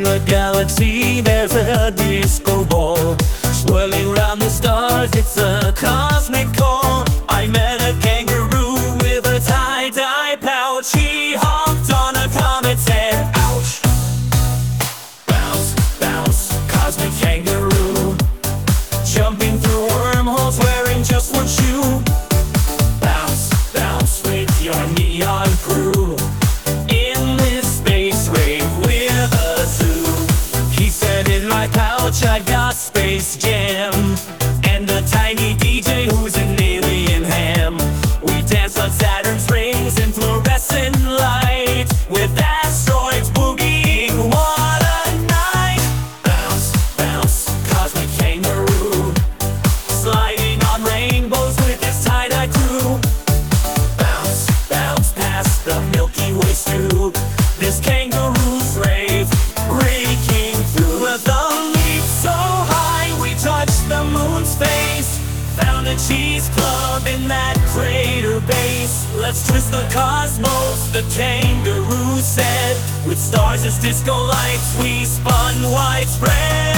In the galaxy there's a disco ball swirling around the stars, it's a cosmic call. I met a kangaroo with a tie-dye pouch. He hopped on a comet's head, ouch. Bounce, bounce, cosmic kangaroo, jumping through wormholes wearing just one shoe. Bounce, bounce with your neon crew in this space rave with a zoo. He said, in my pouch I got Space Jam and a tiny DJ who's an alien ham. We dance on Saturn's rings in fluorescent light with asteroids boogieing. What a night! Bounce, bounce, cosmic kangaroo, sliding on rainbows with his tie-dye crew. Bounce, bounce past the Milky Way stew, this kangaroo's rave breaking through. With a leap so high we touched the moon's face, found a cheese club in that crater base. Let's twist the cosmos, the kangaroo said. With stars as disco lights we spun widespread.